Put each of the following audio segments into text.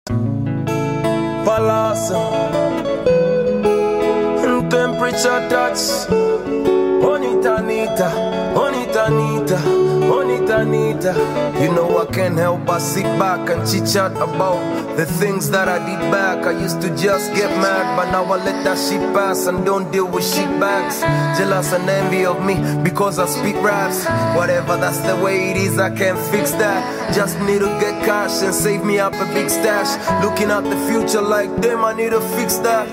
Palace, temperature touch. Bonita. You know I can't help but sit back and chit-chat about the things that I did back. I used to just get mad, but now I let that shit pass and don't deal with shit bags. Jealous and envy of me because I speak raps. Whatever, that's the way it is, I can't fix that. Just need to get cash and save me up a big stash. Looking at the future like damn, I need to fix that.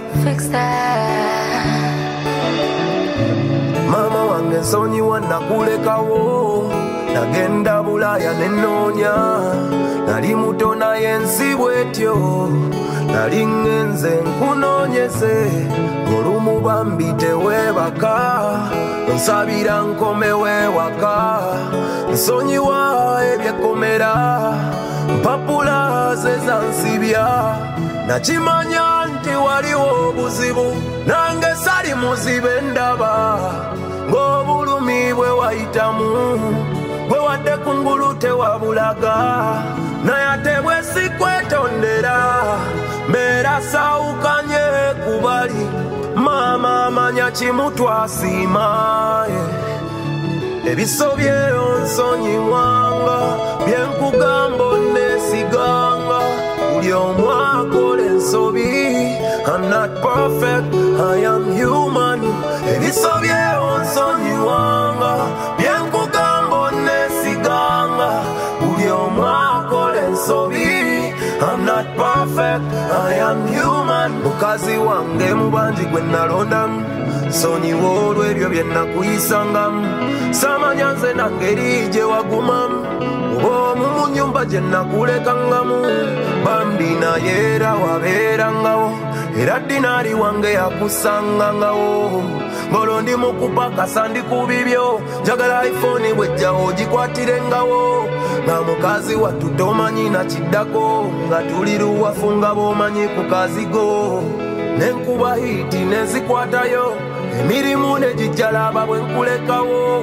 Mama wange nsonyiwa nakulekawo, nagenda Bulaya nenonya, nali muto naye nsi bwetyo, nali ngenze nkunoonyeze, olumu bambi teweebaka, nsabira nkomewo ewaka, nsonyiwa ebyekkomera, mpapula ze zansibya, nakimanya nti waliwo obuzibu, nange sali muzibe ndaba, ng'obulumi bwe wayitamu, bwe wadde kungulu tewabulaga, naye ate bwe sikwetondera, mbeera saawukanye ku bali, maama amanya kimu twasiima. Ebisobye onsonyiwanga, bye nkugamba onneesiganga, buli omu akola ensobi. I'm not perfect, I am human. Ebisobye onsonyiwanga, bye nkugamba onneesiganga, buli omu akola ensobi. I'm not perfect, I am human. Mukazi wange mu bangi gwe nalondamu, nsonyiwa olw'ebyo bye nakuyisangamu, samanya nze nangeri gye wagumamu, oba omu mu nnyumba gye nakulekangamu, bambi naye era wabeerangawo, era dinaali wange yakusangangawo, ng'olwo ndi mu kupakasa ndi ku bibyo, njagala iPhone bw'ejjawo ogikwatirengawo, nga mukazi wattu tomanyi na kiddako, nga tuli luwafu nga bw'omanyi ku kazigo, n'enkuba hiiti n'ezikwatayo, emirimu ne gijjalaba bwe nkulekawo,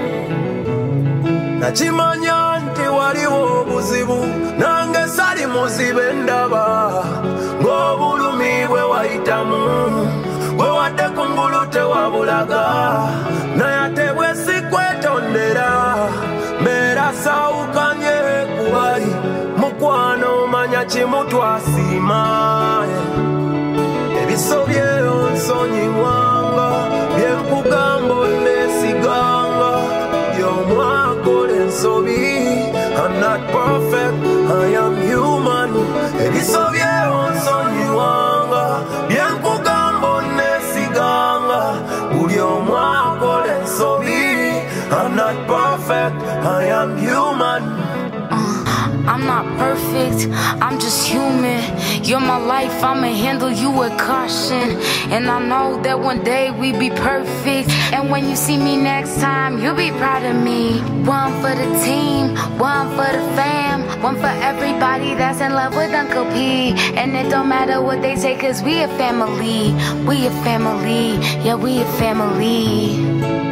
nakimanya nti waliwo obuzibu, nange sali muzibe ndaba, ng'obulumi bwe wayitamu, bwe wadde kungulu tewabulaga, naye ate bwe sikwetondera, mbeera saawukanye ku bali, mukwano manya kimu twasiima. Ebisobye onsonyiwanga, bye nkugamba onneesiganga, buli omu akola ensobi. I'm not perfect, I am human. Ebisobye onsonyiwanga, bye nkugamba onneesiganga, buli omu akola ensobi. I'm not perfect, I am human. I'm not perfect, I'm just human. You're my life, I'ma handle you with caution. And I know that one day we be perfect. And when you see me next time, you'll be proud of me. One for the team, one for the fam, one for everybody that's in love with Uncle P. And it don't matter what they say, cause we a family. We a family, yeah, we a family.